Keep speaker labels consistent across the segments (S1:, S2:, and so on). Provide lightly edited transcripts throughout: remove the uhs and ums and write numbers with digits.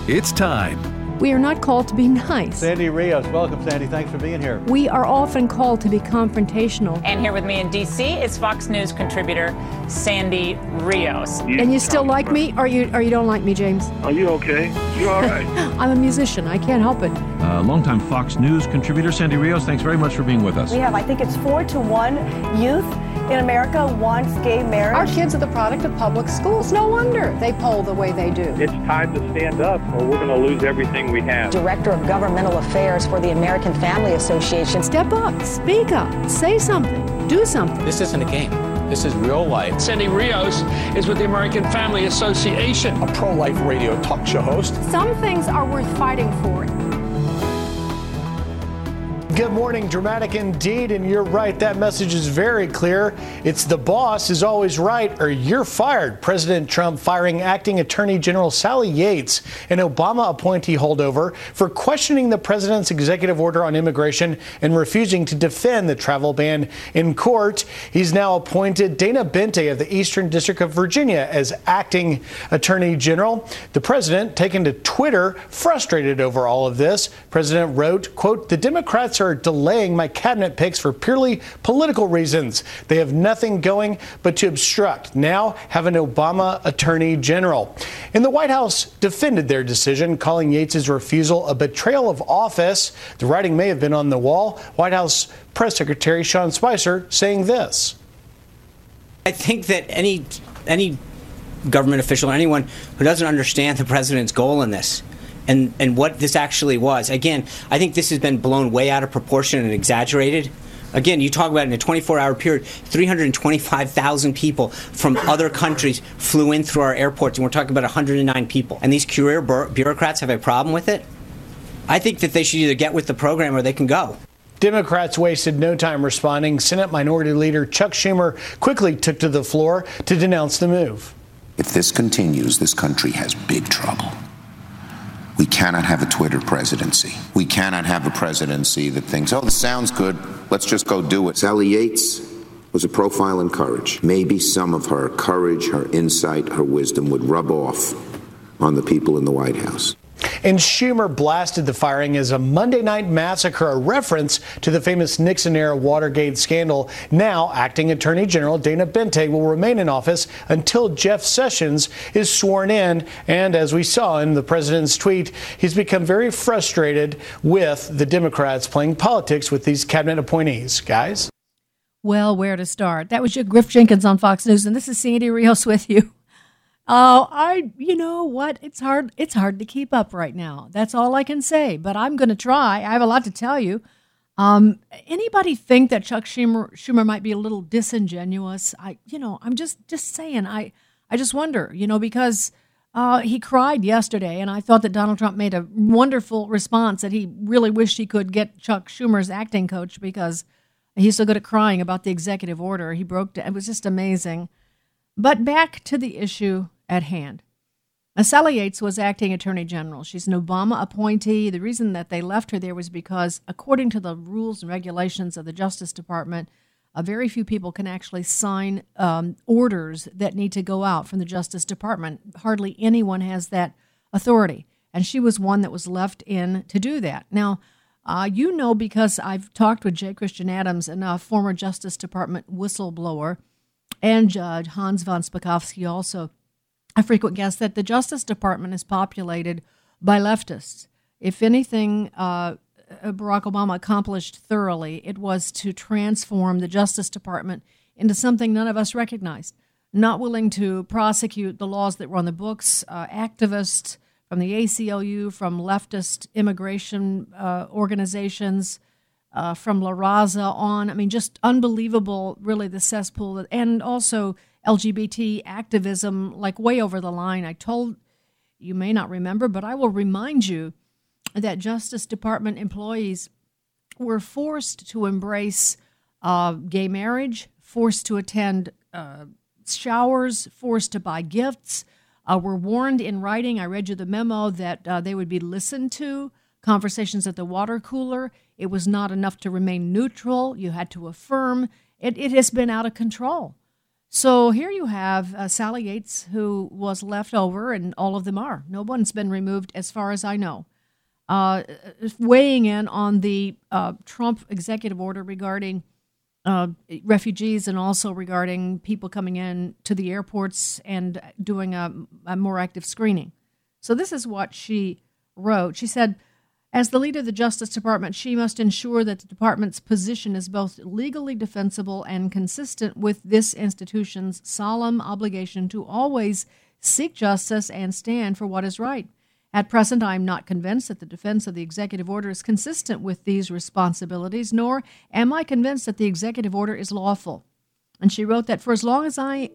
S1: It's time.
S2: We are not called to be nice.
S3: Sandy Rios, welcome, Sandy. Thanks for being here.
S2: We are often called to be confrontational.
S4: And here with me in D.C. is Fox News contributor Sandy Rios.
S2: And you still like me, or you don't like me, James?
S5: Are you okay? You all right?
S2: I'm a musician. I can't help it.
S6: Longtime Fox News contributor Sandy Rios, thanks very much for being with us.
S7: We have, I think it's 4-1 youth in America wants gay marriage.
S8: Our kids are the product of public schools. No wonder they poll the way they do.
S5: It's time to stand up or we're going to lose everything we have.
S7: Director of Governmental Affairs for the American Family Association.
S2: Step up, speak up, say something, do something.
S9: This isn't a game. This is real life.
S10: Sandy Rios is with the American Family Association.
S9: A pro-life radio talk show host.
S8: Some things are worth fighting for.
S11: Good morning. Dramatic indeed, and you're right. That message is very clear. It's the boss is always right or you're fired. President Trump firing acting Attorney General Sally Yates, an Obama appointee holdover, for questioning the president's executive order on immigration and refusing to defend the travel ban in court. He's now appointed Dana Bente of the Eastern District of Virginia as acting Attorney General. The president, taken to Twitter, frustrated over all of this. President wrote, quote, "The Democrats are delaying my cabinet picks for purely political reasons. They have nothing going but to obstruct. Now have an Obama Attorney General." And the White House defended their decision, calling Yates' refusal a betrayal of office. The writing may have been on the wall. White House Press Secretary Sean Spicer saying this.
S12: I think that any government official, anyone who doesn't understand the president's goal in this, and what this actually was. Again, I think this has been blown way out of proportion and exaggerated. Again, you talk about in a 24-hour period, 325,000 people from other countries flew in through our airports, and we're talking about 109 people. And these career bureaucrats have a problem with it? I think that they should either get with the program or they can go.
S11: Democrats wasted no time responding. Senate Minority Leader Chuck Schumer quickly took to the floor to denounce the move.
S13: If this continues, this country has big trouble. We cannot have a Twitter presidency. We cannot have a presidency that thinks, oh, this sounds good, let's just go do it. Sally Yates was a profile in courage. Maybe some of her courage, her insight, her wisdom would rub off on the people in the White House.
S11: And Schumer blasted the firing as a Monday night massacre, a reference to the famous Nixon-era Watergate scandal. Now, acting Attorney General Dana Bente will remain in office until Jeff Sessions is sworn in. And as we saw in the president's tweet, he's become very frustrated with the Democrats playing politics with these cabinet appointees. Guys?
S2: Well, where to start? That was your Griff Jenkins on Fox News, and this is Sandy Rios with you. You know what? It's hard to keep up right now. That's all I can say, but I'm going to try. I have a lot to tell you. Anybody think that Chuck Schumer might be a little disingenuous? I'm just saying, I just wonder, because he cried yesterday, and I thought that Donald Trump made a wonderful response that he really wished he could get Chuck Schumer's acting coach because he's so good at crying about the executive order. He broke it. It was just amazing. But back to the issue at hand. Sally Yates was acting Attorney General. She's an Obama appointee. The reason that they left her there was because, according to the rules and regulations of the Justice Department, very few people can actually sign orders that need to go out from the Justice Department. Hardly anyone has that authority. And she was one that was left in to do that. Now, because I've talked with J. Christian Adams, a former Justice Department whistleblower, and Judge Hans von Spakovsky, also a frequent guest, that the Justice Department is populated by leftists. If anything, Barack Obama accomplished thoroughly, it was to transform the Justice Department into something none of us recognized. Not willing to prosecute the laws that were on the books, activists from the ACLU, from leftist immigration organizations, from La Raza on. I mean, just unbelievable, really, the cesspool. And also LGBT activism, like way over the line. I told, you may not remember, but I will remind you that Justice Department employees were forced to embrace gay marriage, forced to attend showers, forced to buy gifts, were warned in writing. I read you the memo that they would be listened to. Conversations at the water cooler. It was not enough to remain neutral. You had to affirm. It has been out of control. So here you have Sally Yates, who was left over, and all of them are. No one's been removed as far as I know. Weighing in on the Trump executive order regarding refugees and also regarding people coming in to the airports and doing a more active screening. So this is what she wrote. She said, as the leader of the Justice Department, she must ensure that the department's position is both legally defensible and consistent with this institution's solemn obligation to always seek justice and stand for what is right. At present, I am not convinced that the defense of the executive order is consistent with these responsibilities, nor am I convinced that the executive order is lawful. And she wrote that for as long as I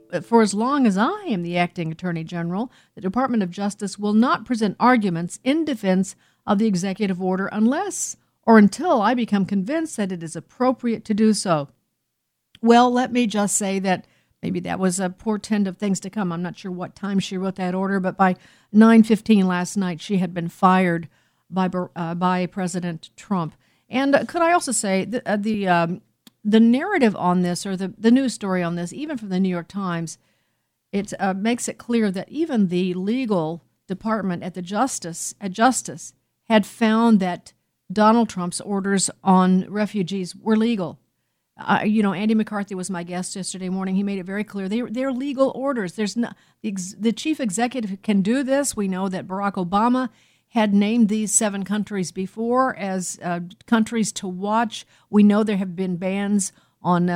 S2: am the acting Attorney General, the Department of Justice will not present arguments in defense of the executive order unless or until I become convinced that it is appropriate to do so. Well, let me just say that maybe that was a portend of things to come. I'm not sure what time she wrote that order, but by 9:15 last night, she had been fired by President Trump. And could I also say the narrative on this, or the news story on this, even from the New York Times, it makes it clear that even the legal department at Justice had found that Donald Trump's orders on refugees were legal. Andy McCarthy was my guest yesterday morning. He made it very clear they're legal orders. There's no, the chief executive can do this. We know that Barack Obama had named these 7 countries before as countries to watch. We know there have been bans on.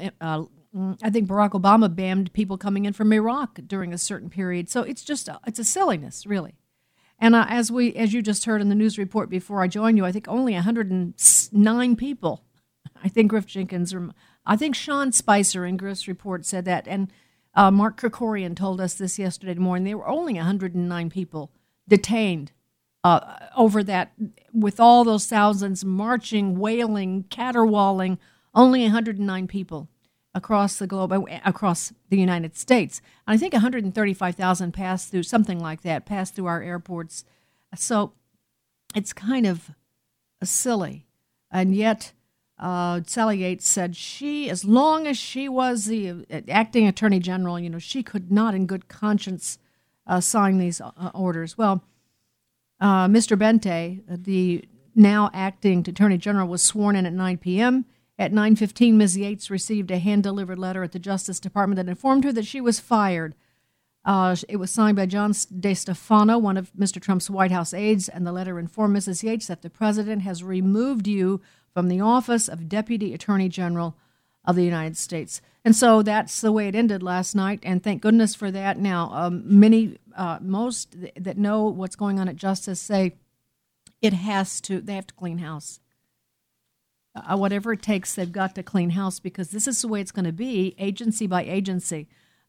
S2: I think Barack Obama banned people coming in from Iraq during a certain period. So it's a silliness, really. And as you just heard in the news report before I joined you, I think only 109 people. I think Griff Jenkins, I think Sean Spicer in Griff's report said that, and Mark Krikorian told us this yesterday morning. There were only 109 people detained over that, with all those thousands marching, wailing, caterwauling. Only 109 people across the globe, across the United States. And I think 135,000 passed through our airports. So it's kind of silly. And yet Sally Yates said as long as she was the acting Attorney General, she could not in good conscience sign these orders. Well, Mr. Bente, the now acting Attorney General, was sworn in at 9 p.m., At 9:15, Ms. Yates received a hand-delivered letter at the Justice Department that informed her that she was fired. It was signed by John DeStefano, one of Mr. Trump's White House aides, and the letter informed Mrs. Yates that the president has removed you from the office of Deputy Attorney General of the United States. And so that's the way it ended last night, and thank goodness for that. Now, most that know what's going on at Justice say they have to clean house. Whatever it takes, they've got to clean house, because this is the way it's going to be, agency by agency.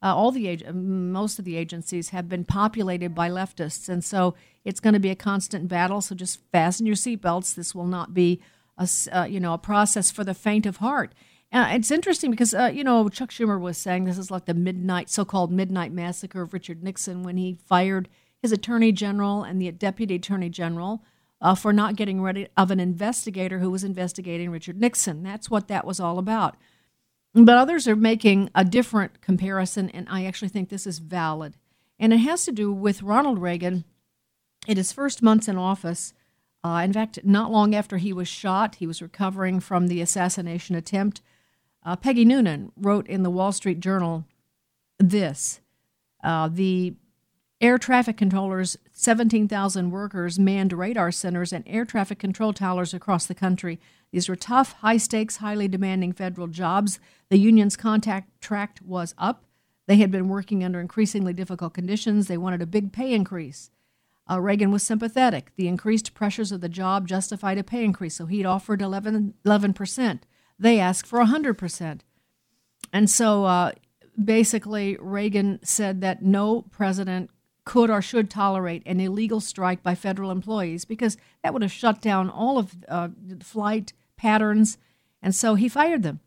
S2: Most of the agencies have been populated by leftists, and so it's going to be a constant battle. So just fasten your seatbelts. This will not be a process for the faint of heart. It's interesting because Chuck Schumer was saying this is like the so-called midnight massacre of Richard Nixon, when he fired his attorney general and the deputy attorney general for not getting rid of an investigator who was investigating Richard Nixon. That's what that was all about. But others are making a different comparison, and I actually think this is valid. And it has to do with Ronald Reagan in his first months in office. In fact, not long after he was shot, he was recovering from the assassination attempt. Peggy Noonan wrote in the Wall Street Journal this: the air traffic controllers, 17,000 workers manned radar centers and air traffic control towers across the country. These were tough, high-stakes, highly demanding federal jobs. The union's contract was up. They had been working under increasingly difficult conditions. They wanted a big pay increase. Reagan was sympathetic. The increased pressures of the job justified a pay increase, so he'd offered 11%. They asked for 100%. And so basically Reagan said that no president could or should tolerate an illegal strike by federal employees, because that would have shut down all of the flight patterns, and so he fired them.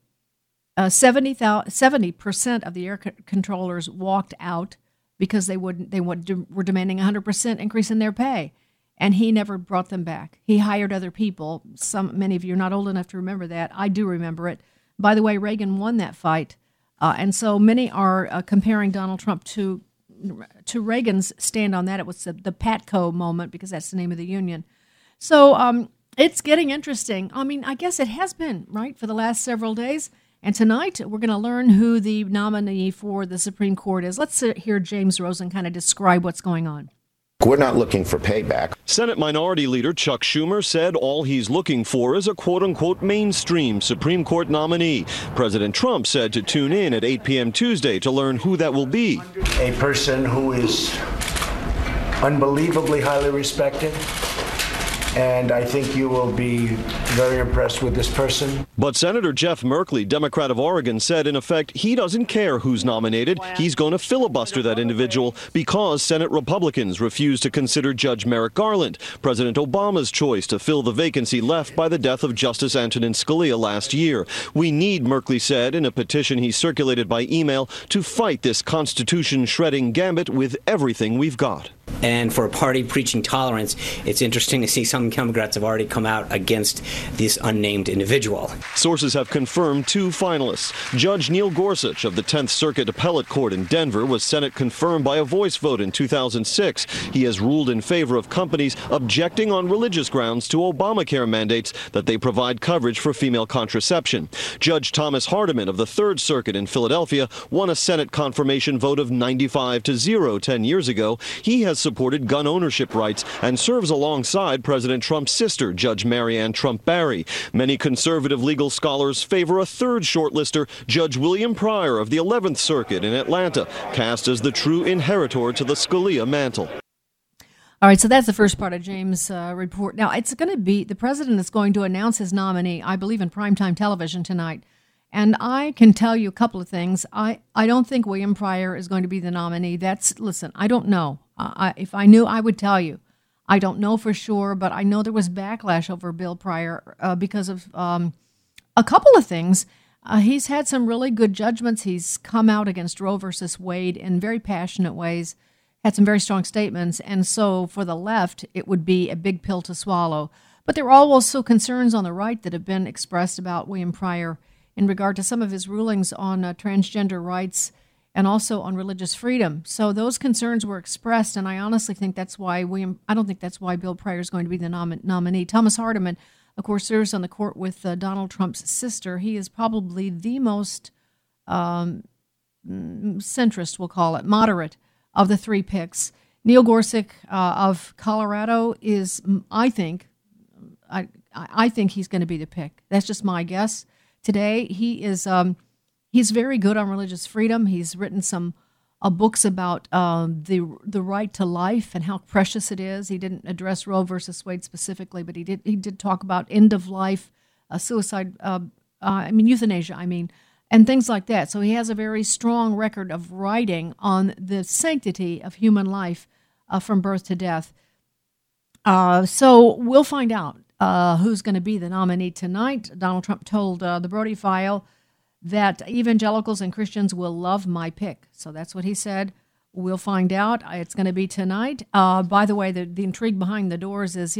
S2: 70% of the air controllers walked out because they were demanding 100% increase in their pay, and he never brought them back. He hired other people. Many of you are not old enough to remember that. I do remember it. By the way, Reagan won that fight And so many are comparing Donald Trump to Reagan's stand on that. It was the PATCO moment, because that's the name of the union. So it's getting interesting. I mean, I guess it has been, right, for the last several days. And tonight, we're going to learn who the nominee for the Supreme Court is. Let's hear James Rosen kind of describe what's going on.
S13: We're not looking for payback.
S6: Senate Minority Leader Chuck Schumer said all he's looking for is a quote-unquote mainstream Supreme Court nominee. President Trump said to tune in at 8 p.m. Tuesday to learn who that will be.
S1: A person who is unbelievably highly respected, and I think you will be very impressed with this person.
S6: But Senator Jeff Merkley, Democrat of Oregon, said, in effect, he doesn't care who's nominated. He's going to filibuster that individual because Senate Republicans refuse to consider Judge Merrick Garland, President Obama's choice to fill the vacancy left by the death of Justice Antonin Scalia last year. We need, Merkley said in a petition he circulated by email, to fight this Constitution-shredding gambit with everything we've got.
S12: And for a party preaching tolerance, it's interesting to see some Democrats have already come out against this unnamed individual.
S6: Sources have confirmed 2 finalists. Judge Neil Gorsuch of the 10th Circuit Appellate Court in Denver was Senate confirmed by a voice vote in 2006. He has ruled in favor of companies objecting on religious grounds to Obamacare mandates that they provide coverage for female contraception. Judge Thomas Hardiman of the 3rd Circuit in Philadelphia won a Senate confirmation vote of 95-0 10 years ago. He has supported gun ownership rights and serves alongside President Trump's sister, Judge Marianne Trump Barry. Many conservative legal scholars favor a 3rd shortlister, Judge William Pryor of the 11th Circuit in Atlanta, cast as the true inheritor to the Scalia mantle.
S2: All right, so that's the first part of James' report. Now, it's going to be, the president is going to announce his nominee, I believe, in primetime television tonight. And I can tell you a couple of things. I don't think William Pryor is going to be the nominee. Listen, I don't know. If I knew, I would tell you. I don't know for sure, but I know there was backlash over Bill Pryor because of a couple of things. He's had some really good judgments. He's come out against Roe versus Wade in very passionate ways, had some very strong statements. And so for the left, it would be a big pill to swallow. But there are also concerns on the right that have been expressed about William Pryor in regard to some of his rulings on transgender rights and also on religious freedom. So those concerns were expressed, and I honestly think that's why I don't think that's why Bill Pryor is going to be the nominee. Thomas Hardiman, of course, serves on the court with Donald Trump's sister. He is probably the most centrist, we'll call it, moderate of the 3 picks. Neil Gorsuch of Colorado is, I think he's going to be the pick. That's just my guess. Today, he is he's very good on religious freedom. He's written some books about the right to life and how precious it is. He didn't address Roe versus Wade specifically, but he did talk about end of life, suicide, euthanasia, and things like that. So he has a very strong record of writing on the sanctity of human life from birth to death. So we'll find out who's going to be the nominee tonight. Donald Trump told the Brody File that evangelicals and Christians will love my pick. So that's what he said. We'll find out. It's going to be tonight. By the way, the intrigue behind the doors is,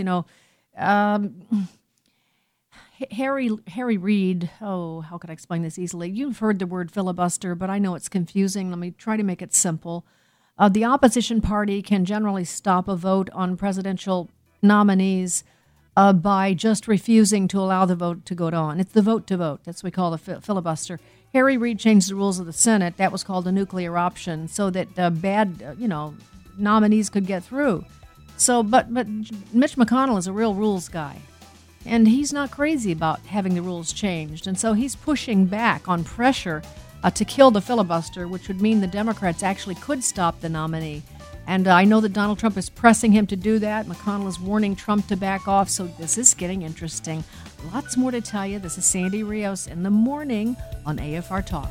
S2: Harry Reid. Oh, how could I explain this easily? You've heard the word filibuster, but I know it's confusing. Let me try to make it simple. The opposition party can generally stop a vote on presidential nominees by just refusing to allow the vote to go on. It's the vote to vote. That's what we call the filibuster. Harry Reid changed the rules of the Senate. That was called a nuclear option, so that bad, nominees could get through. So, but Mitch McConnell is a real rules guy, and he's not crazy about having the rules changed. And so he's pushing back on pressure to kill the filibuster, which would mean the Democrats actually could stop the nominee. And I know that Donald Trump is pressing him to do that. McConnell is warning Trump to back off. So this is getting interesting. Lots more to tell you. This is Sandy Rios in the morning on AFR Talk.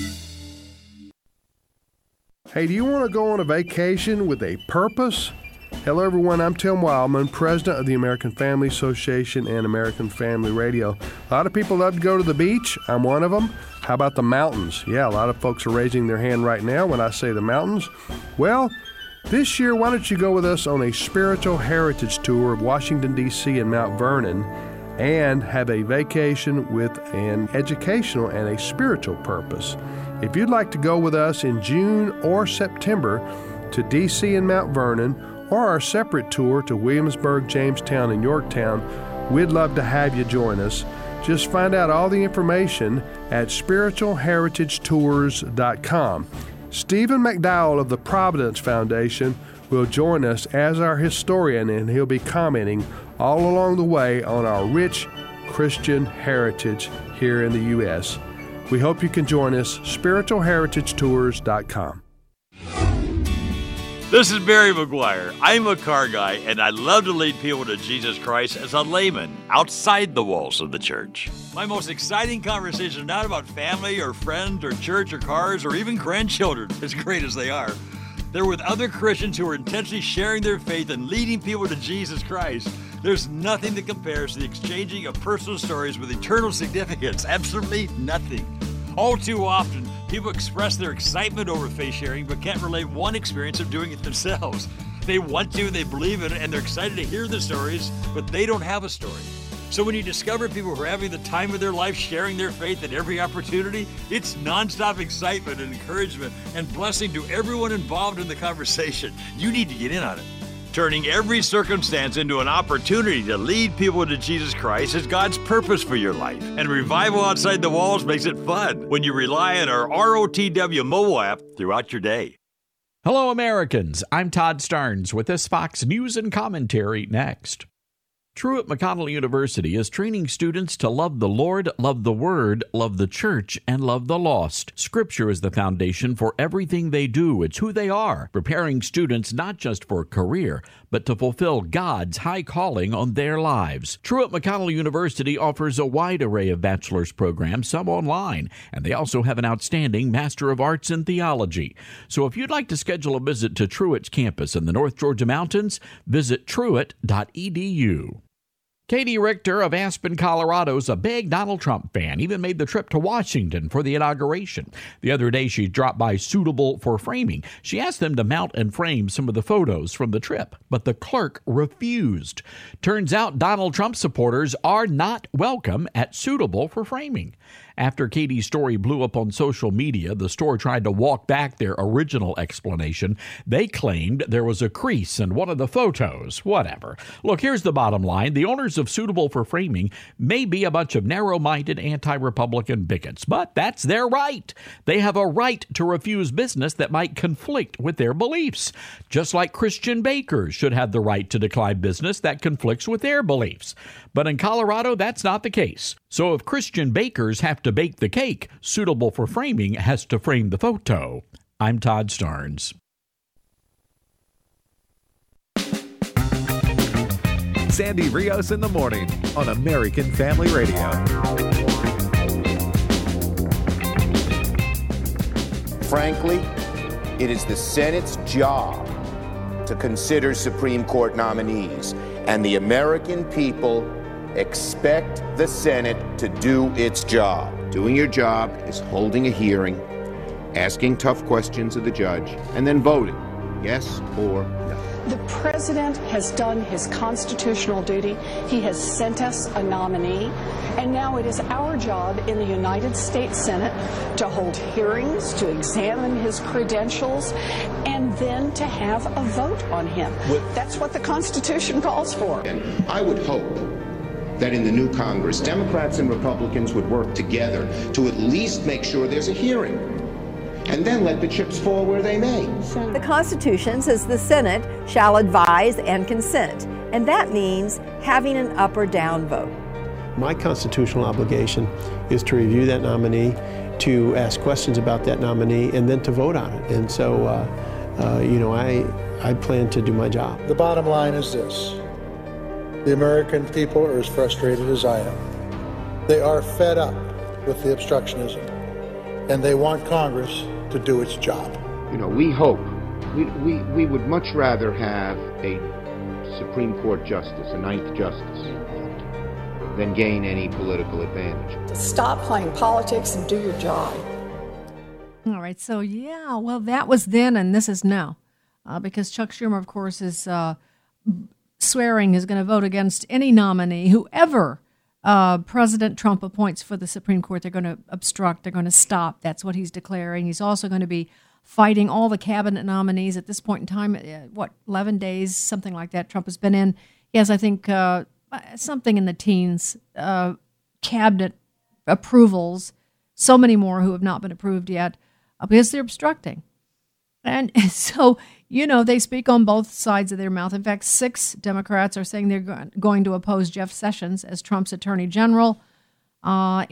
S14: Hey, do you want to go on a vacation with a purpose? Hello, everyone. I'm Tim Wildman, president of the American Family Association and American Family Radio. A lot of people love to go to the beach. I'm one of them. How about the mountains? Yeah, a lot of folks are raising their hand right now when I say the mountains. Well, this year, why don't you go with us on a spiritual heritage tour of Washington, D.C. and Mount Vernon, and have a vacation with an educational and a spiritual purpose. If you'd like to go with us in June or September to D.C. and Mount Vernon, or our separate tour to Williamsburg, Jamestown, and Yorktown, we'd love to have you join us. Just find out all the information at spiritualheritagetours.com. Stephen McDowell of the Providence Foundation will join us as our historian, and he'll be commenting all along the way on our rich Christian heritage here in the U.S. We hope you can join us, spiritualheritagetours.com.
S15: This is Barry McGuire. I'm a car guy, and I love to lead people to Jesus Christ as a layman outside the walls of the church. My most exciting conversations are not about family or friends or church or cars or even grandchildren, as great as they are. They're with other Christians who are intentionally sharing their faith and leading people to Jesus Christ. There's nothing that compares to the exchanging of personal stories with eternal significance. Absolutely nothing. All too often, people express their excitement over faith sharing but can't relate one experience of doing it themselves. They want to, they believe in it, and they're excited to hear the stories, but they don't have a story. So when you discover people who are having the time of their life sharing their faith at every opportunity, it's nonstop excitement and encouragement and blessing to everyone involved in the conversation. You need to get in on it. Turning every circumstance into an opportunity to lead people to Jesus Christ is God's purpose for your life. And Revival Outside the Walls makes it fun when you rely on our ROTW mobile app throughout your day.
S16: Hello, Americans. I'm Todd Starnes with this Fox News and Commentary next. Truett McConnell University is training students to love the Lord, love the Word, love the Church, and love the lost. Scripture is the foundation for everything they do. It's who they are, preparing students not just for a career, but to fulfill God's high calling on their lives. Truett McConnell University offers a wide array of bachelor's programs, some online, and they also have an outstanding Master of Arts in Theology. So if you'd like to schedule a visit to Truett's campus in the North Georgia Mountains, visit truett.edu. Katie Richter of Aspen, Colorado is a big Donald Trump fan, even made the trip to Washington for the inauguration. The other day, she dropped by Suitable for Framing. She asked them to mount and frame some of the photos from the trip, but the clerk refused. Turns out Donald Trump supporters are not welcome at Suitable for Framing. After Katie's story blew up on social media, the store tried to walk back their original explanation. They claimed there was a crease in one of the photos. Whatever. Look, here's the bottom line. The owners of Suitable for Framing may be a bunch of narrow-minded anti-Republican bigots, but that's their right. They have a right to refuse business that might conflict with their beliefs, just like Christian bakers should have the right to decline business that conflicts with their beliefs. But in Colorado, that's not the case. So if Christian bakers have to bake the cake, Suitable for Framing has to frame the photo. I'm Todd Starnes.
S17: Sandy Rios in the morning on American Family Radio.
S13: Frankly, it is the Senate's job to consider Supreme Court nominees, and the American people expect the Senate to do its job. Doing your job is holding a hearing, asking tough questions of the judge, and then voting, yes or no.
S8: The president has done his constitutional duty. He has sent us a nominee, and now it is our job in the United States Senate to hold hearings, to examine his credentials, and then to have a vote on him. That's what the Constitution calls for.
S13: And I would hope that in the new Congress, Democrats and Republicans would work together to at least make sure there's a hearing, and then let the chips fall where they may.
S18: The Constitution says the Senate shall advise and consent, and that means having an up or down vote.
S19: My constitutional obligation is to review that nominee, to ask questions about that nominee, and then to vote on it. And so, I plan to do my job.
S20: The bottom line is this. The American people are as frustrated as I am. They are fed up with the obstructionism, and they want Congress to do its job.
S13: We hope We would much rather have a Supreme Court justice, a ninth justice, than gain any political advantage.
S8: Stop playing politics and do your job.
S2: All right, so well, that was then and this is now. Because Chuck Schumer, of course, is swearing he's going to vote against any nominee, whoever President Trump appoints for the Supreme Court. They're going to obstruct, they're going to stop. That's what he's declaring. He's also going to be fighting all the cabinet nominees at this point in time. 11 days, something like that, Trump has been in. He has, I think, something in the teens, cabinet approvals, so many more who have not been approved yet because they're obstructing. And so, they speak on both sides of their mouth. In fact, 6 Democrats are saying they're going to oppose Jeff Sessions as Trump's attorney general. But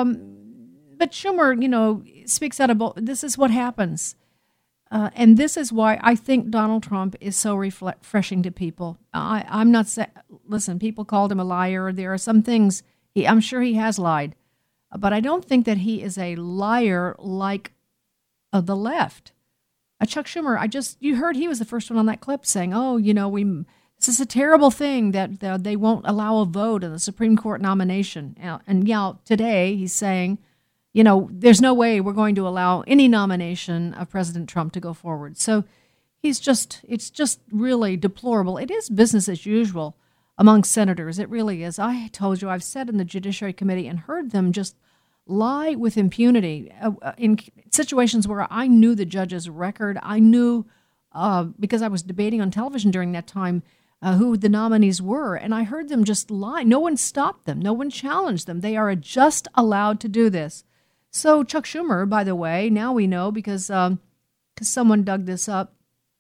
S2: Schumer, speaks out about this is what happens. And this is why I think Donald Trump is so refreshing to people. I'm not saying, listen, people called him a liar. There are some things, I'm sure he has lied. But I don't think that he is a liar like the left. Chuck Schumer, you heard he was the first one on that clip saying, this is a terrible thing that they won't allow a vote in the Supreme Court nomination. And today he's saying, there's no way we're going to allow any nomination of President Trump to go forward. So it's just really deplorable. It is business as usual among senators. It really is. I told you, I've sat in the Judiciary Committee and heard them just lie with impunity in situations where I knew the judge's record. I knew, because I was debating on television during that time, who the nominees were, and I heard them just lie. No one stopped them. No one challenged them. They are just allowed to do this. So Chuck Schumer, by the way, now we know because someone dug this up.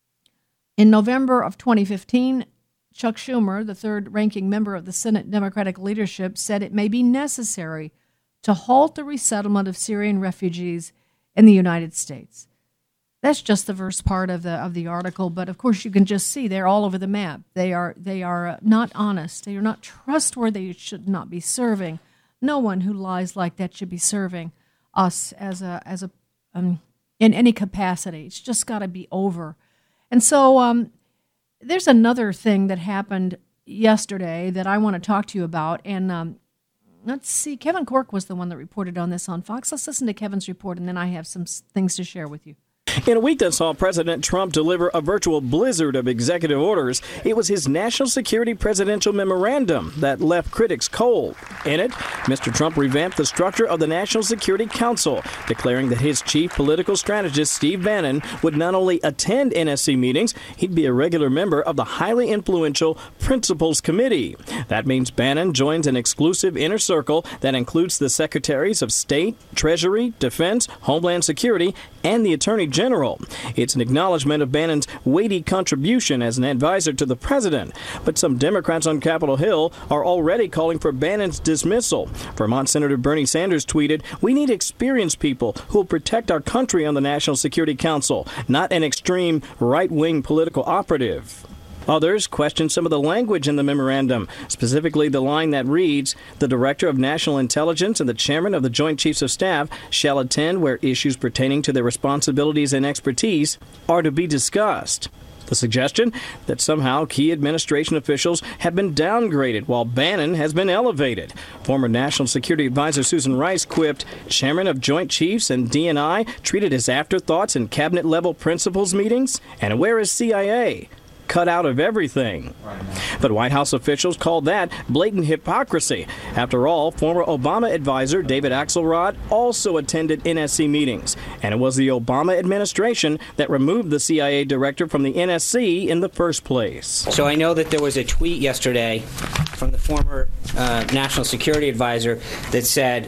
S2: In November of 2015, Chuck Schumer, the third-ranking member of the Senate Democratic leadership, said it may be necessary to halt the resettlement of Syrian refugees in the United States. That's just the first part of the article, but of course you can just see they're all over the map. They are not honest. They are not trustworthy. You should not be serving. No one who lies like that should be serving us as a in any capacity. It's just got to be over. And so there's another thing that happened yesterday that I want to talk to you about, and let's see. Kevin Corke was the one that reported on this on Fox. Let's listen to Kevin's report, and then I have some things to share with you.
S21: In a week that saw President Trump deliver a virtual blizzard of executive orders, it was his national security presidential memorandum that left critics cold. In it, Mr. Trump revamped the structure of the National Security Council, declaring that his chief political strategist, Steve Bannon, would not only attend NSC meetings, he'd be a regular member of the highly influential Principals Committee. That means Bannon joins an exclusive inner circle that includes the Secretaries of State, Treasury, Defense, Homeland Security, and the Attorney General. It's an acknowledgement of Bannon's weighty contribution as an advisor to the president. But some Democrats on Capitol Hill are already calling for Bannon's dismissal. Vermont Senator Bernie Sanders tweeted, "We need experienced people who will protect our country on the National Security Council, not an extreme right-wing political operative." Others question some of the language in the memorandum, specifically the line that reads, "The Director of National Intelligence and the Chairman of the Joint Chiefs of Staff shall attend where issues pertaining to their responsibilities and expertise are to be discussed." The suggestion that somehow key administration officials have been downgraded while Bannon has been elevated. Former National Security Advisor Susan Rice quipped, "Chairman of Joint Chiefs and DNI treated as afterthoughts in cabinet-level principals meetings? And where is CIA? Cut out of everything." But White House officials called that blatant hypocrisy. After all, former Obama advisor David Axelrod also attended NSC meetings, and it was the Obama administration that removed the CIA director from the NSC in the first place.
S12: So I know that there was a tweet yesterday from the former national security advisor that said,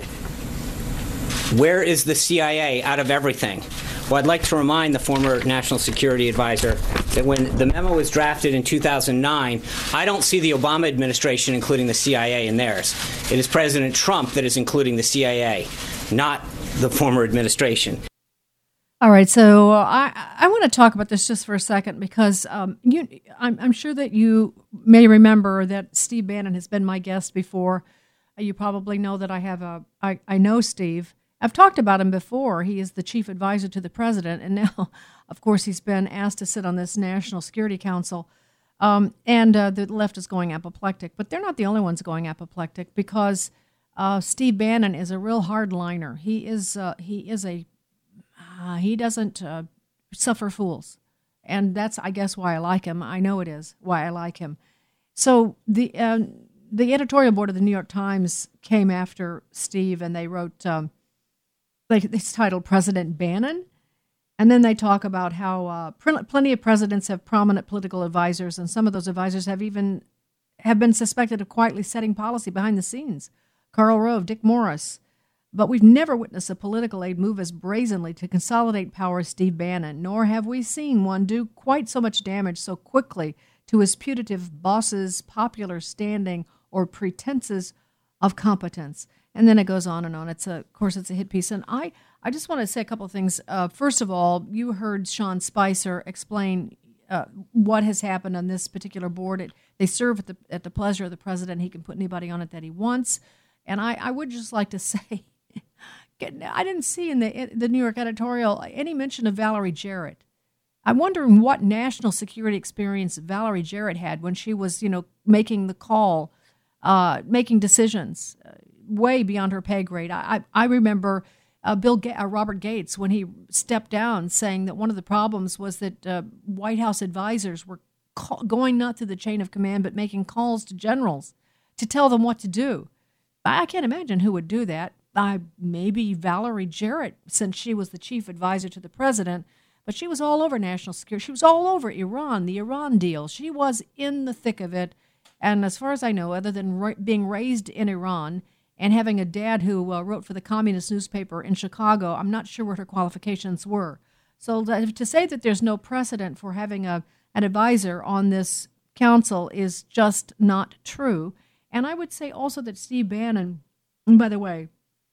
S12: "Where is the CIA out of everything?" Well, I'd like to remind the former national security advisor that when the memo was drafted in 2009, I don't see the Obama administration including the CIA in theirs. It is President Trump that is including the CIA, not the former administration.
S2: All right, so I want to talk about this just for a second because I'm sure that you may remember that Steve Bannon has been my guest before. You probably know that I know Steve. I've talked about him before. He is the chief advisor to the president, and now, of course, he's been asked to sit on this National Security Council. The left is going apoplectic, but they're not the only ones going apoplectic, because Steve Bannon is a real hardliner. He doesn't suffer fools, and that's, I guess, why I like him. I know it is why I like him. So the editorial board of the New York Times came after Steve, and they wrote, it's titled President Bannon. And then they talk about how plenty of presidents have prominent political advisors, and some of those advisors have been suspected of quietly setting policy behind the scenes. Karl Rove, Dick Morris. But we've never witnessed a political aide move as brazenly to consolidate power as Steve Bannon, nor have we seen one do quite so much damage so quickly to his putative boss's popular standing or pretenses of competence. And then it goes on and on. Of course, it's a hit piece. And I just want to say a couple of things. First of all, you heard Sean Spicer explain what has happened on this particular board. They serve at the pleasure of the president. He can put anybody on it that he wants. And I would just like to say, I didn't see in the New York editorial any mention of Valerie Jarrett. I'm wondering what national security experience Valerie Jarrett had when she was, making the call, making decisions way beyond her pay grade. I remember Robert Gates, when he stepped down, saying that one of the problems was that White House advisors were going not through the chain of command, but making calls to generals to tell them what to do. I can't imagine who would do that. Maybe Valerie Jarrett, since she was the chief advisor to the president, but she was all over national security. She was all over Iran, the Iran deal. She was in the thick of it. And as far as I know, other than being raised in Iran and having a dad who wrote for the communist newspaper in Chicago, I'm not sure what her qualifications were. So to say that there's no precedent for having an advisor on this council is just not true. And I would say also that Steve Bannon, and by the way,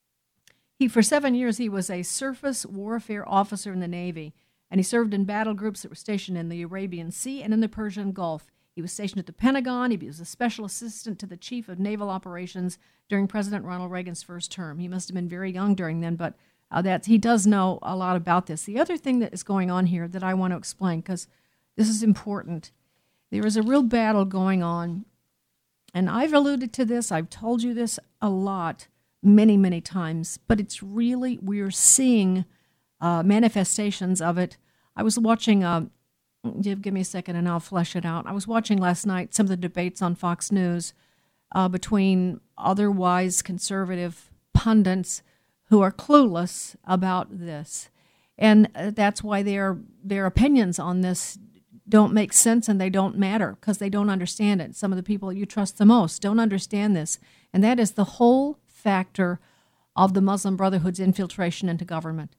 S2: for 7 years he was a surface warfare officer in the Navy, and he served in battle groups that were stationed in the Arabian Sea and in the Persian Gulf. He was stationed at the Pentagon. He was a special assistant to the chief of naval operations during President Ronald Reagan's first term. He must have been very young during then, but he does know a lot about this. The other thing that is going on here that I want to explain, because this is important, there is a real battle going on, and I've alluded to this. I've told you this a lot, many, many times, but it's really, we're seeing manifestations of it. I was watching, give me a second and I'll flesh it out. I was watching last night some of the debates on Fox News between otherwise conservative pundits who are clueless about this. And that's why their opinions on this don't make sense and they don't matter, because they don't understand it. Some of the people you trust the most don't understand this. And that is the whole factor of the Muslim Brotherhood's infiltration into government.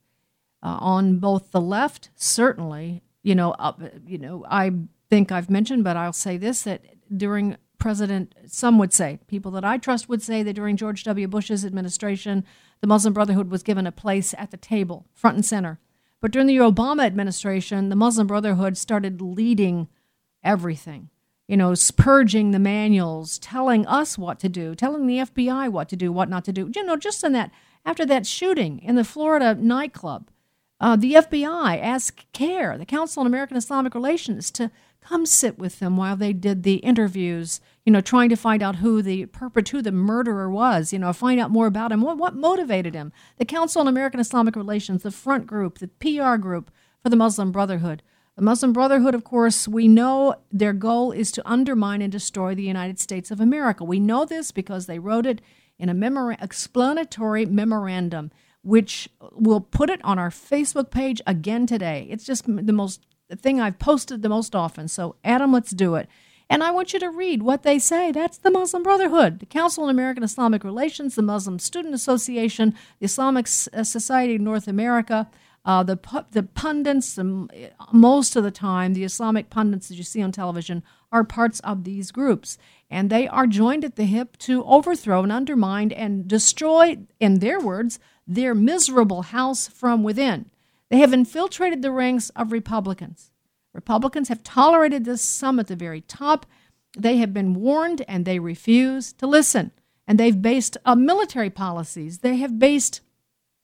S2: On both the left, certainly, I think I've mentioned, but I'll say this, that during some would say, people that I trust would say that during George W. Bush's administration, the Muslim Brotherhood was given a place at the table, front and center. But during the Obama administration, the Muslim Brotherhood started leading everything, purging the manuals, telling us what to do, telling the FBI what to do, what not to do. Just after that shooting in the Florida nightclub, the FBI asked CAIR, the Council on American Islamic Relations, to come sit with them while they did the interviews, trying to find out who the murderer was, find out more about him, what motivated him. The Council on American Islamic Relations, the front group, the PR group for the Muslim Brotherhood. The Muslim Brotherhood, of course, we know their goal is to undermine and destroy the United States of America. We know this because they wrote it in an explanatory memorandum, which we'll put it on our Facebook page again today. It's just the thing I've posted the most often. So, Adam, let's do it. And I want you to read what they say. That's the Muslim Brotherhood, the Council on American Islamic Relations, the Muslim Student Association, the Islamic Society of North America, the pundits, most of the time, the Islamic pundits that you see on television are parts of these groups. And they are joined at the hip to overthrow and undermine and destroy, in their words, their miserable house from within. They have infiltrated the ranks of Republicans. Republicans have tolerated this, some at the very top. They have been warned and they refuse to listen. And they've based military policies. They have based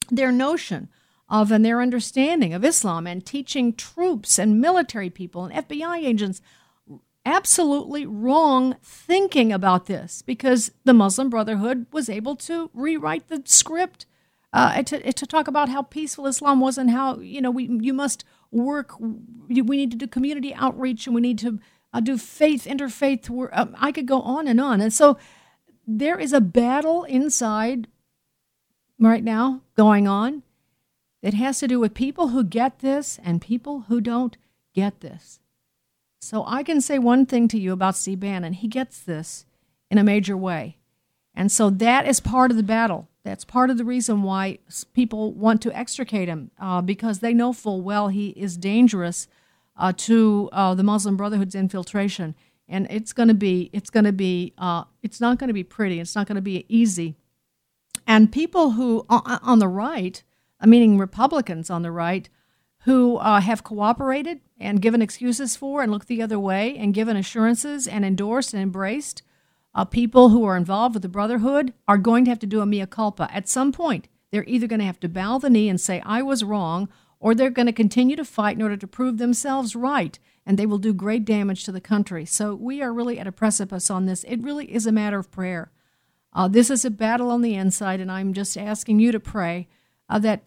S2: their notion of and their understanding of Islam and teaching troops and military people and FBI agents absolutely wrong thinking about this, because the Muslim Brotherhood was able to rewrite the script to talk about how peaceful Islam was and how, you must work, we need to do community outreach and we need to do interfaith work. I could go on. And so there is a battle inside right now going on that has to do with people who get this and people who don't get this. So I can say one thing to you about Steve Bannon. He gets this in a major way. And so that is part of the battle. That's part of the reason why people want to extricate him, because they know full well he is dangerous to the Muslim Brotherhood's infiltration. And it's not going to be pretty. It's not going to be easy. And people who on the right, meaning Republicans on the right, who have cooperated and given excuses for and looked the other way and given assurances and endorsed and embraced people who are involved with the Brotherhood are going to have to do a mea culpa. At some point, they're either going to have to bow the knee and say, I was wrong, or they're going to continue to fight in order to prove themselves right, and they will do great damage to the country. So we are really at a precipice on this. It really is a matter of prayer. This is a battle on the inside, and I'm just asking you to pray that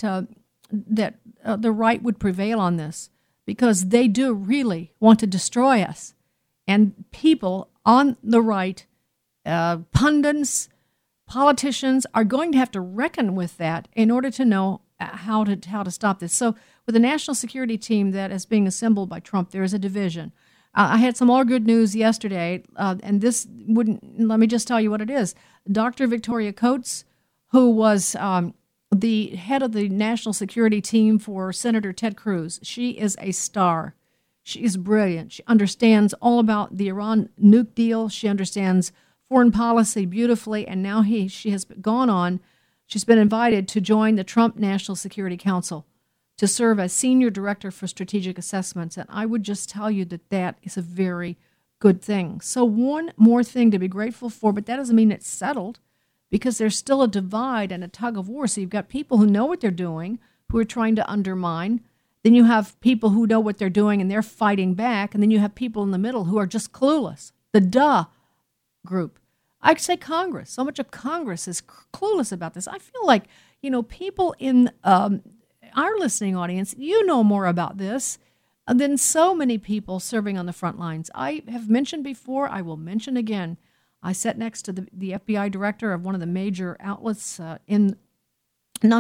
S2: the right would prevail on this, because they do really want to destroy us. And people on the right, pundits, politicians, are going to have to reckon with that in order to know how to stop this. So with the national security team that is being assembled by Trump, there is a division. I had some all good news yesterday, and this wouldn't, let me just tell you what it is. Dr. Victoria Coates, who was the head of the national security team for Senator Ted Cruz, she is a star. She is brilliant. She understands all about the Iran nuke deal. She understands foreign policy beautifully, and now she has gone on. She's been invited to join the Trump National Security Council to serve as Senior Director for Strategic Assessments, and I would just tell you that is a very good thing. So one more thing to be grateful for, but that doesn't mean it's settled, because there's still a divide and a tug of war. So you've got people who know what they're doing, who are trying to undermine. Then you have people who know what they're doing and they're fighting back. And then you have people in the middle who are just clueless. The group. I'd say Congress. So much of Congress is clueless about this. I feel like, people in our listening audience, you know more about this than so many people serving on the front lines. I have mentioned before, I will mention again, I sat next to the FBI director of one of the major outlets in one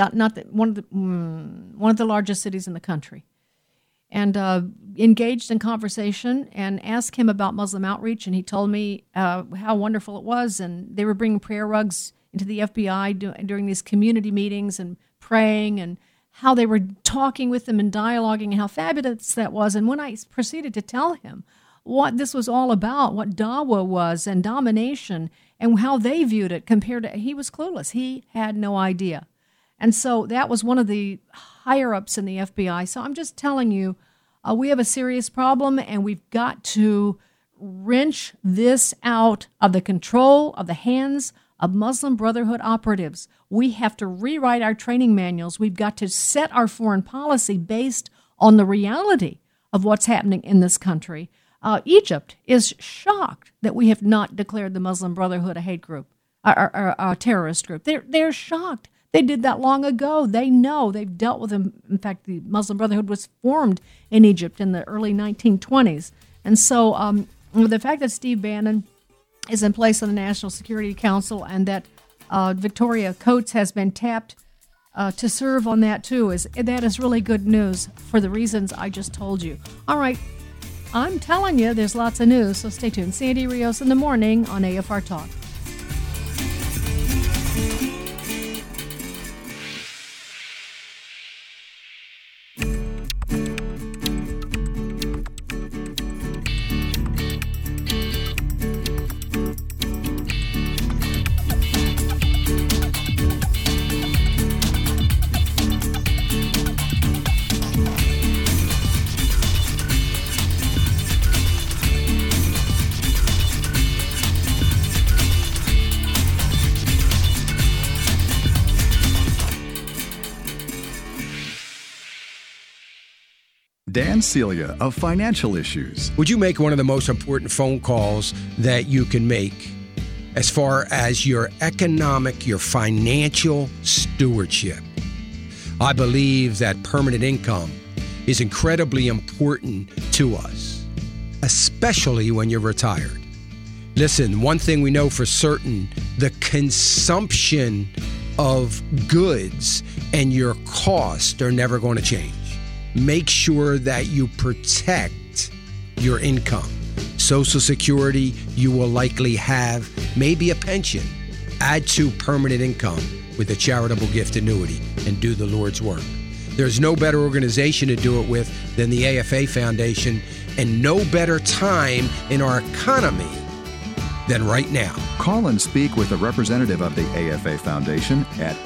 S2: of the largest cities in the country, and engaged in conversation and asked him about Muslim outreach, and he told me how wonderful it was, and they were bringing prayer rugs into the FBI during these community meetings and praying, and how they were talking with them and dialoguing, and how fabulous that was. And when I proceeded to tell him what this was all about, what Dawa was and domination, and how they viewed it compared to, he was clueless. He had no idea. And so that was one of the higher-ups in the FBI. So I'm just telling you, we have a serious problem, and we've got to wrench this out of the control of the hands of Muslim Brotherhood operatives. We have to rewrite our training manuals. We've got to set our foreign policy based on the reality of what's happening in this country. Egypt is shocked that we have not declared the Muslim Brotherhood a hate group, a terrorist group. They're shocked. They did that long ago. They know. They've dealt with them. In fact, the Muslim Brotherhood was formed in Egypt in the early 1920s. And so the fact that Steve Bannon is in place on the National Security Council and that Victoria Coates has been tapped to serve on that too, that is really good news for the reasons I just told you. All right. I'm telling you, there's lots of news, so stay tuned. Sandy Rios in the morning on AFR Talk.
S3: Dan Celia of Financial Issues.
S22: Would you make one of the most important phone calls that you can make as far as your economic, your financial stewardship? I believe that permanent income is incredibly important to us, especially when you're retired. Listen, one thing we know for certain, the consumption of goods and your cost are never going to change. Make sure that you protect your income. Social Security, you will likely have maybe a pension. Add to permanent income with a charitable gift annuity and do the Lord's work. There's no better organization to do it with than the AFA Foundation, and no better time in our economy than right now.
S3: Call and speak with a representative of the AFA Foundation at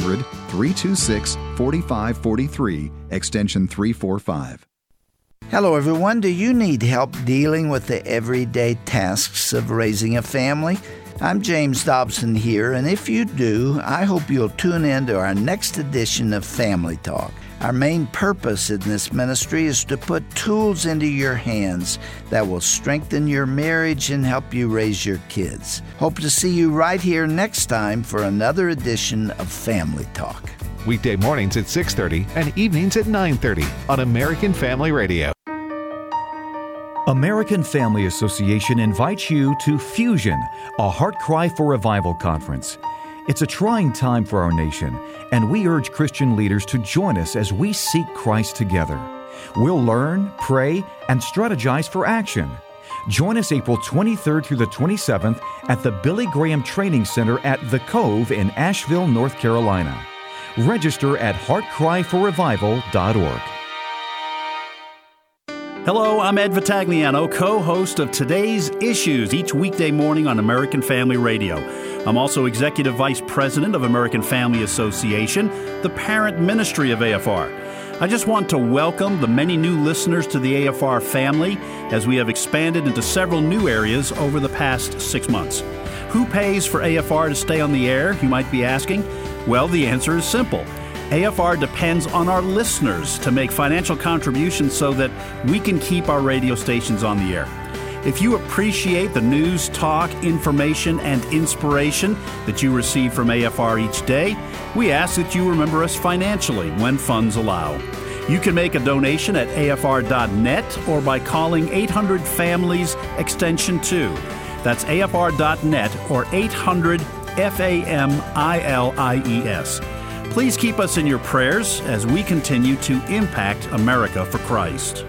S3: 800-326-4543, extension 345.
S23: Hello, everyone. Do you need help dealing with the everyday tasks of raising a family? I'm James Dobson here, and if you do, I hope you'll tune in to our next edition of Family Talk. Our main purpose in this ministry is to put tools into your hands that will strengthen your marriage and help you raise your kids. Hope to see you right here next time for another edition of Family Talk.
S17: Weekday mornings at 6:30 and evenings at 9:30 on American Family Radio.
S24: American Family Association invites you to Fusion, a Heart Cry for Revival conference. It's a trying time for our nation, and we urge Christian leaders to join us as we seek Christ together. We'll learn, pray, and strategize for action. Join us April 23rd through the 27th at the Billy Graham Training Center at The Cove in Asheville, North Carolina. Register at heartcryforrevival.org.
S25: Hello, I'm Ed Vitagliano, co-host of Today's Issues each weekday morning on American Family Radio. I'm also Executive Vice President of American Family Association, the parent ministry of AFR. I just want to welcome the many new listeners to the AFR family as we have expanded into several new areas over the past 6 months. Who pays for AFR to stay on the air, you might be asking? Well, the answer is simple. AFR depends on our listeners to make financial contributions so that we can keep our radio stations on the air. If you appreciate the news, talk, information, and inspiration that you receive from AFR each day, we ask that you remember us financially when funds allow. You can make a donation at afr.net or by calling 800-FAMILIES extension 2. That's afr.net or 800-FAMILIES. Please keep us in your prayers as we continue to impact America for Christ.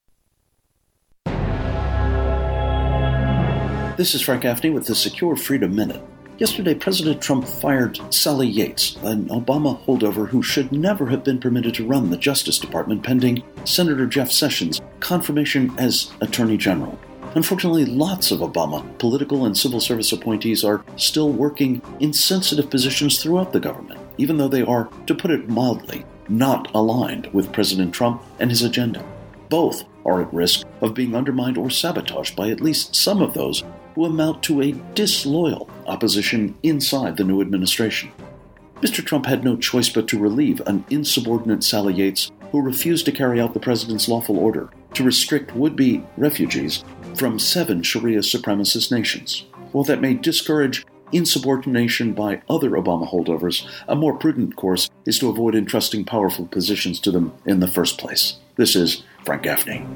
S26: This is Frank Gaffney with the Secure Freedom Minute. Yesterday, President Trump fired Sally Yates, an Obama holdover who should never have been permitted to run the Justice Department pending Senator Jeff Sessions' confirmation as Attorney General. Unfortunately, lots of Obama political and civil service appointees are still working in sensitive positions throughout the government, even though they are, to put it mildly, not aligned with President Trump and his agenda. Both are at risk of being undermined or sabotaged by at least some of those who amount to a disloyal opposition inside the new administration. Mr. Trump had no choice but to relieve an insubordinate Sally Yates who refused to carry out the president's lawful order to restrict would-be refugees from 7 Sharia supremacist nations. While that may discourage insubordination by other Obama holdovers, a more prudent course is to avoid entrusting powerful positions to them in the first place. This is Frank Gaffney.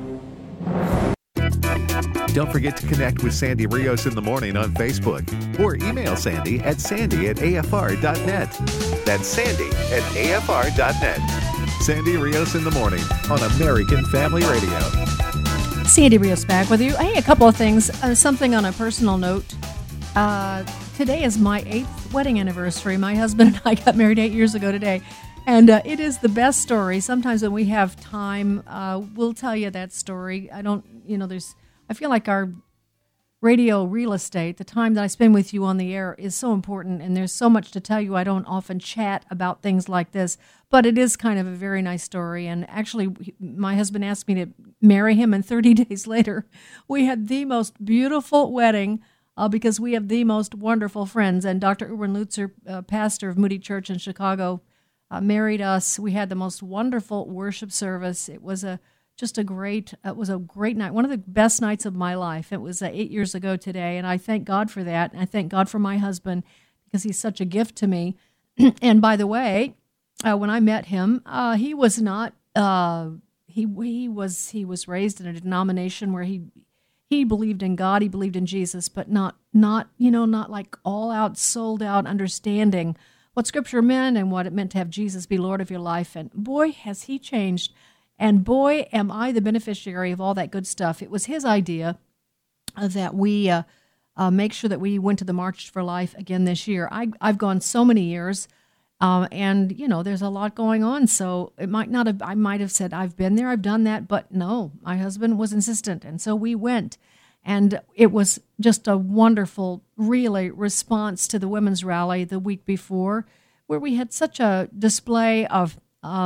S17: Don't forget to connect with Sandy Rios in the morning on Facebook or email Sandy at sandy@afr.net. That's sandy@afr.net. Sandy Rios in the morning on American Family Radio.
S2: Sandy Rios back with you. Hey, a couple of things. Something on a personal note. Today is my 8th wedding anniversary. My husband and I got married 8 years ago today. And it is the best story. Sometimes when we have time, we'll tell you that story. I feel like our radio real estate, the time that I spend with you on the air is so important, and there's so much to tell you. I don't often chat about things like this, but it is kind of a very nice story. And actually, my husband asked me to marry him, and 30 days later, we had the most beautiful wedding because we have the most wonderful friends. And Dr. Erwin Lutzer, pastor of Moody Church in Chicago, married us. We had the most wonderful worship service. It was a it was a great night, one of the best nights of my life. It was 8 years ago today, and I thank God for that. And I thank God for my husband because he's such a gift to me. And by the way, when I met him, he was not. He was raised in a denomination where he believed in God, he believed in Jesus, but not like all out, sold out understanding what Scripture meant and what it meant to have Jesus be Lord of your life. And boy, has he changed. And boy, am I the beneficiary of all that good stuff. It was his idea that we make sure that we went to the March for Life again this year. I've gone so many years, and there's a lot going on. So I might have said I've been there, I've done that, but no, my husband was insistent, and so we went. And it was just a wonderful, really, response to the women's rally the week before, where we had such a display of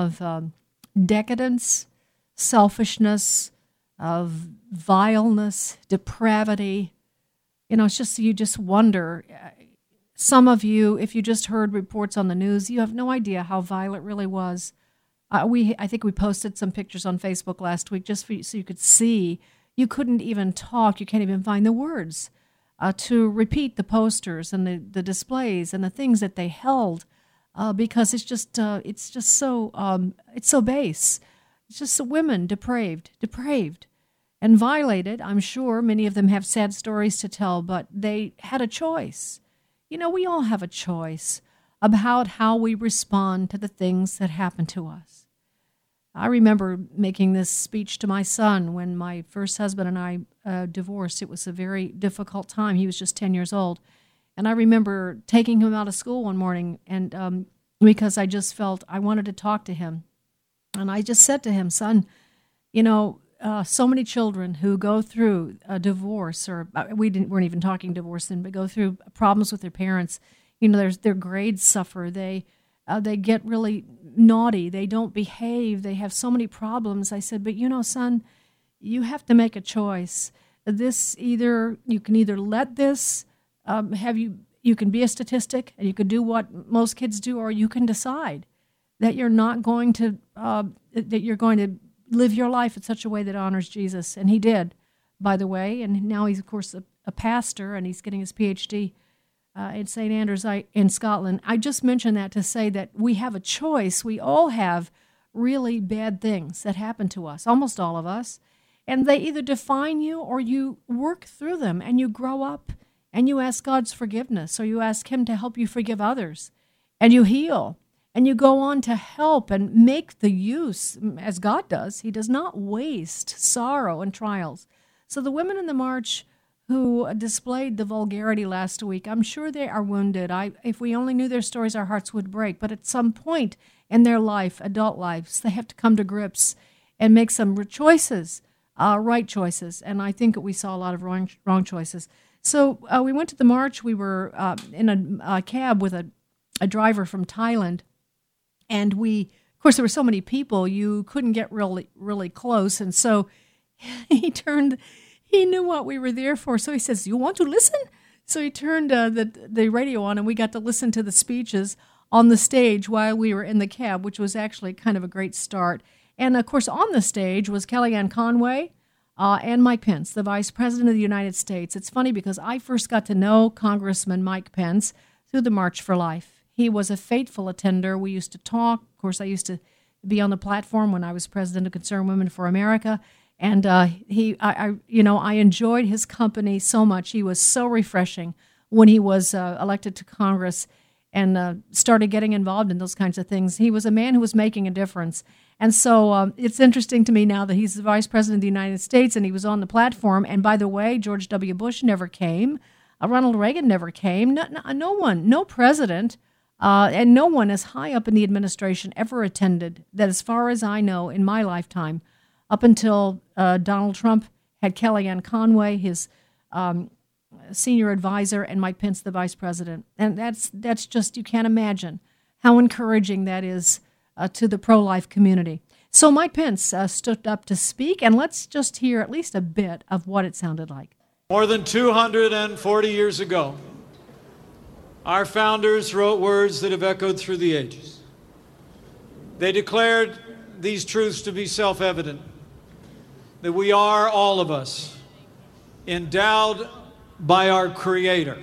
S2: decadence, selfishness, of vileness, depravity. It's just, you just wonder. Some of you, if you just heard reports on the news, you have no idea how vile it really was. I think we posted some pictures on Facebook last week just so you could see. You couldn't even talk. You can't even find the words to repeat the posters and the displays and the things that they held because it's just so it's so base. It's just the women depraved, and violated. I'm sure many of them have sad stories to tell, but they had a choice. We all have a choice about how we respond to the things that happen to us. I remember making this speech to my son when my first husband and I divorced. It was a very difficult time. He was just 10 years old. And I remember taking him out of school one morning and because I just felt I wanted to talk to him. And I just said to him, son, so many children who go through a divorce, or weren't even talking divorce then, but go through problems with their parents. Their grades suffer. They get really naughty. They don't behave. They have so many problems. I said, but son, you have to make a choice. You can either let this you can be a statistic and you can do what most kids do, or you can decide that you're not going to that you're going to live your life in such a way that honors Jesus. And he did, by the way. And now he's, of course, a pastor, and he's getting his PhD in St. Andrews in Scotland. I just mentioned that to say that we have a choice. We all have really bad things that happen to us, almost all of us. And they either define you or you work through them and you grow up and you ask God's forgiveness, or you ask him to help you forgive others, and you heal. And you go on to help and make the use, as God does. He does not waste sorrow and trials. So the women in the march who displayed the vulgarity last week, I'm sure they are wounded. If we only knew their stories, our hearts would break. But at some point in their life, adult lives, they have to come to grips and make some choices, right choices. And I think that we saw a lot of wrong choices. So we went to the march. We were in a cab with a driver from Thailand. And of course, there were so many people, you couldn't get really, really close. And so he knew what we were there for. So he says, you want to listen? So he turned the radio on, and we got to listen to the speeches on the stage while we were in the cab, which was actually kind of a great start. And of course, on the stage was Kellyanne Conway and Mike Pence, the Vice President of the United States. It's funny because I first got to know Congressman Mike Pence through the March for Life. He was a faithful attender. We used to talk. Of course, I used to be on the platform when I was president of Concerned Women for America, and I enjoyed his company so much. He was so refreshing when he was elected to Congress and started getting involved in those kinds of things. He was a man who was making a difference, and so it's interesting to me now that he's the Vice President of the United States and he was on the platform. And by the way, George W. Bush never came. Ronald Reagan never came. No one, no president. And no one as high up in the administration ever attended that, as far as I know, in my lifetime, up until Donald Trump had Kellyanne Conway, his senior advisor, and Mike Pence, the vice president. And that's just, you can't imagine how encouraging that is to the pro-life community. So Mike Pence stood up to speak, and let's just hear at least a bit of what it sounded like.
S4: More than 240 years ago, our founders wrote words that have echoed through the ages. They declared these truths to be self-evident. that we are, all of us, endowed by our Creator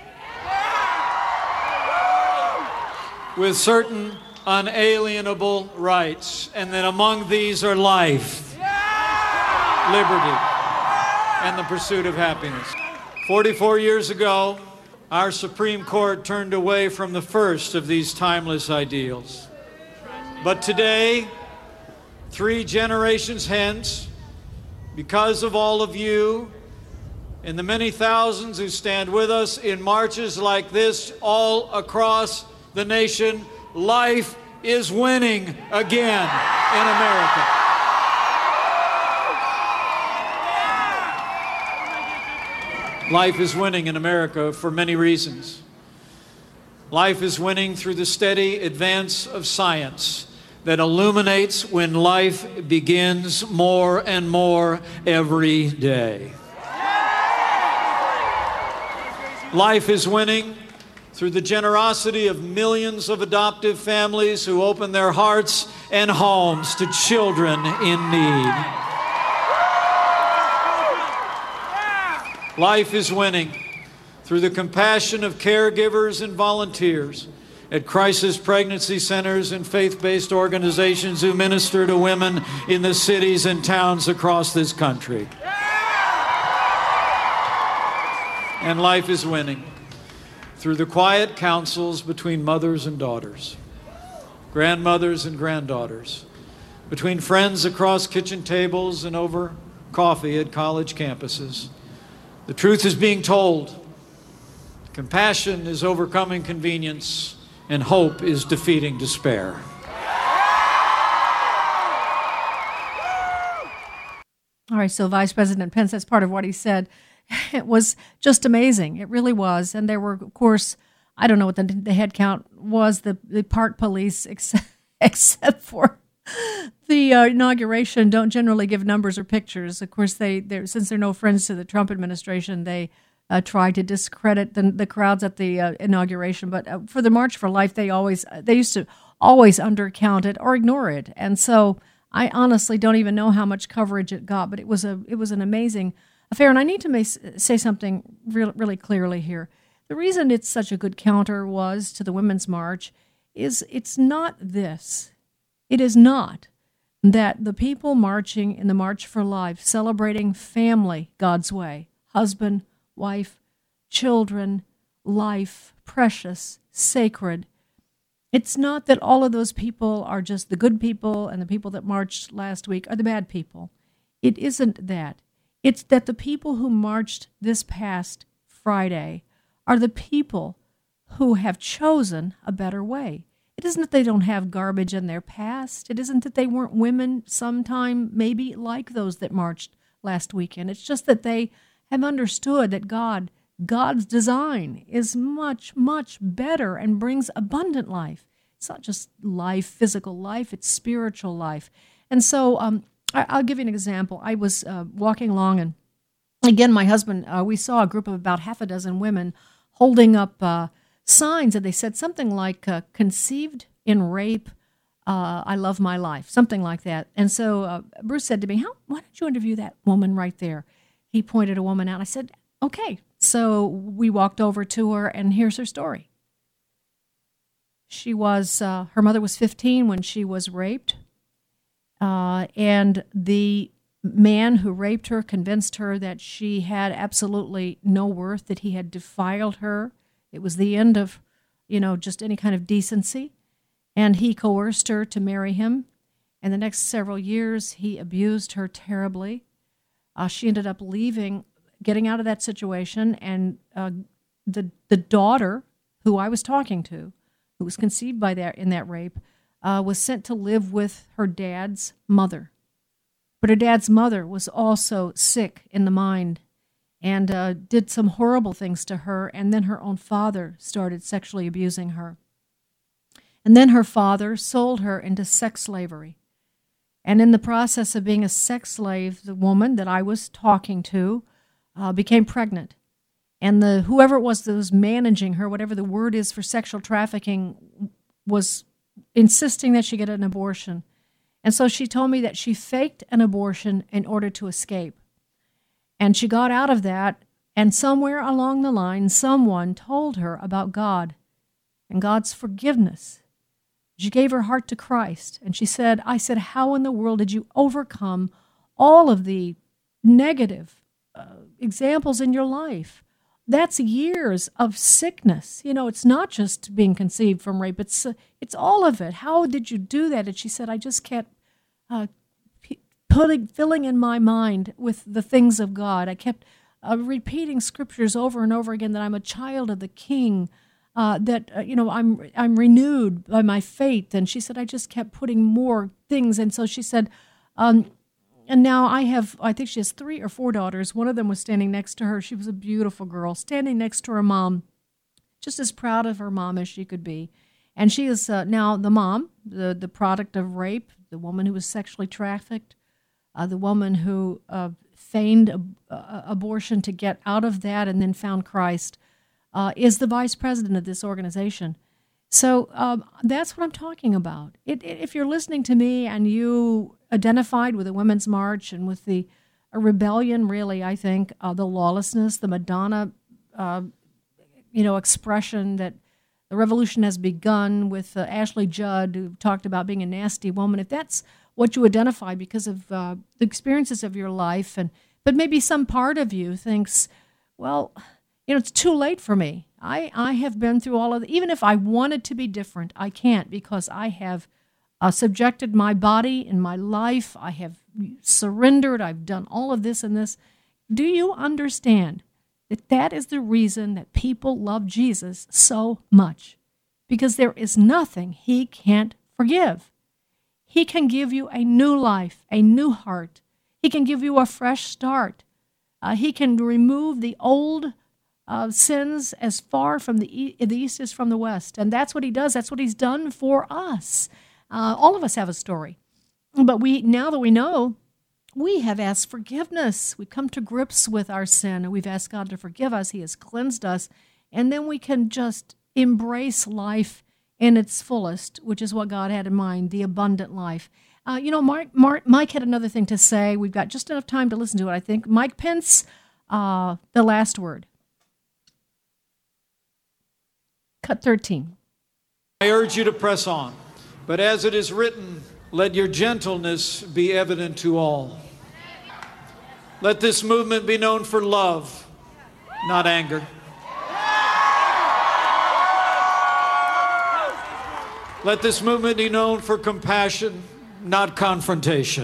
S4: with certain unalienable rights, and that among these are life, liberty, and the pursuit of happiness. 44 years ago, our Supreme Court turned away from the first of these timeless ideals. But today, 3 generations hence, because of all of you and the many thousands who stand with us in marches like this all across the nation, life is winning again in America. Life is winning in America for many reasons. Life is winning through the steady advance of science that illuminates when life begins more and more every day. Life is winning through the generosity of millions of adoptive families who open their hearts and homes to children in need. Life is winning through the compassion of caregivers and volunteers at crisis pregnancy centers and faith-based organizations who minister to women in the cities and towns across this country. And life is winning through the quiet counsels between mothers and daughters, grandmothers and granddaughters, between friends across kitchen tables and over coffee at college campuses. The truth is being told. Compassion is overcoming convenience, and hope is defeating despair.
S2: All right, so Vice President Pence, that's part of what he said. It was just amazing. It really was. And there were, of course, I don't know what the head count was, the park police, except for the inauguration, don't generally give numbers or pictures. Of course, since they're no friends to the Trump administration, they try to discredit the crowds at the inauguration. But for the March for Life, they used to always undercount it or ignore it. And so I honestly don't even know how much coverage it got, but it was an amazing affair. And I need to say something really clearly here. The reason it's such a good counter was to the Women's March is it's not this. It is not that the people marching in the March for Life, celebrating family God's way, husband, wife, children, life, precious, sacred. It's not that all of those people are just the good people and the people that marched last week are the bad people. It isn't that. It's that the people who marched this past Friday are the people who have chosen a better way. It isn't that they don't have garbage in their past. It isn't that they weren't women sometime maybe like those that marched last weekend. It's just that they have understood that God's design is much, much better and brings abundant life. It's not just life, physical life, it's spiritual life. And so I'll give you an example. I was walking along, and again, my husband, we saw a group of about half a dozen women holding up signs, and they said something like, conceived in rape, I love my life, something like that. And so Bruce said to me, why don't you interview that woman right there? He pointed a woman out. I said, okay. So we walked over to her, and here's her story. She was, her mother was 15 when she was raped, and the man who raped her convinced her that she had absolutely no worth, that he had defiled her. It was the end of, just any kind of decency. And he coerced her to marry him. And the next several years, he abused her terribly. She ended up leaving, getting out of that situation, and the daughter, who I was talking to, who was conceived in that rape, was sent to live with her dad's mother. But her dad's mother was also sick in the mind and did some horrible things to her, and then her own father started sexually abusing her. And then her father sold her into sex slavery. And in the process of being a sex slave, the woman that I was talking to became pregnant. And whoever it was that was managing her, whatever the word is for sexual trafficking, was insisting that she get an abortion. And so she told me that she faked an abortion in order to escape. And she got out of that, and somewhere along the line, someone told her about God and God's forgiveness. She gave her heart to Christ. And I said, how in the world did you overcome all of the negative examples in your life? That's years of sickness. It's not just being conceived from rape. It's all of it. How did you do that? And she said, I just kept filling in my mind with the things of God. I kept repeating scriptures over and over again that I'm a child of the King, that I'm renewed by my faith. And she said, I just kept putting more things. And so she said, and now I think she has 3 or 4 daughters. One of them was standing next to her. She was a beautiful girl, standing next to her mom, just as proud of her mom as she could be. And she is now the mom, the product of rape, the woman who was sexually trafficked, the woman who feigned abortion to get out of that and then found Christ, is the vice president of this organization. So that's what I'm talking about. If you're listening to me and you identified with the Women's March and with a rebellion, really, I think, the lawlessness, the Madonna, expression that the revolution has begun with Ashley Judd, who talked about being a nasty woman. If that's what you identify because of the experiences of your life, but maybe some part of you thinks, well, it's too late for me. I have been through all of it. Even if I wanted to be different, I can't because I have subjected my body and my life. I have surrendered. I've done all of this and this. Do you understand that is the reason that people love Jesus so much? Because there is nothing he can't forgive. He can give you a new life, a new heart. He can give you a fresh start. He can remove the old sins as far from the east as from the west. And that's what he does. That's what he's done for us. All of us have a story. But now that we know, we have asked forgiveness. We've come to grips with our sin, and we've asked God to forgive us. He has cleansed us. And then we can just embrace life in its fullest, which is what God had in mind, the abundant life. Mike had another thing to say. We've got just enough time to listen to it, I think. Mike Pence, the last word. Cut 13.
S4: I urge you to press on. But as it is written, let your gentleness be evident to all. Let this movement be known for love, not anger. Let this movement be known for compassion, not confrontation.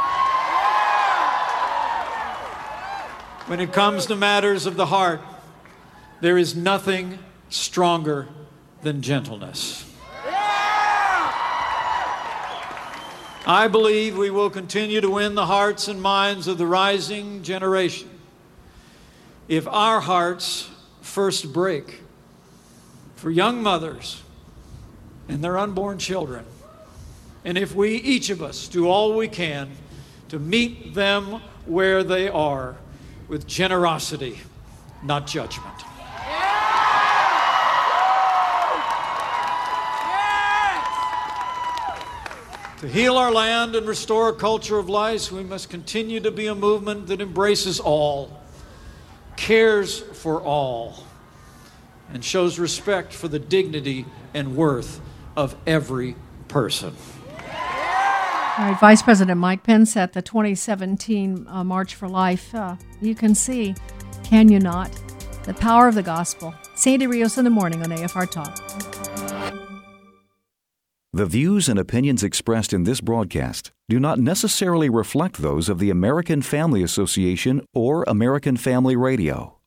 S4: When it comes to matters of the heart, there is nothing stronger than gentleness. I believe we will continue to win the hearts and minds of the rising generation if our hearts first break for young mothers and their unborn children, and if we, each of us, do all we can to meet them where they are with generosity, not judgment. To heal our land and restore a culture of life, we must continue to be a movement that embraces all, cares for all, and shows respect for the dignity and worth of every person.
S2: All right, Vice President Mike Pence at the 2017 March for Life. You can see, can you not, the power of the gospel. Sandy Rios in the morning on AFR Talk.
S24: The views and opinions expressed in this broadcast do not necessarily reflect those of the American Family Association or American Family Radio.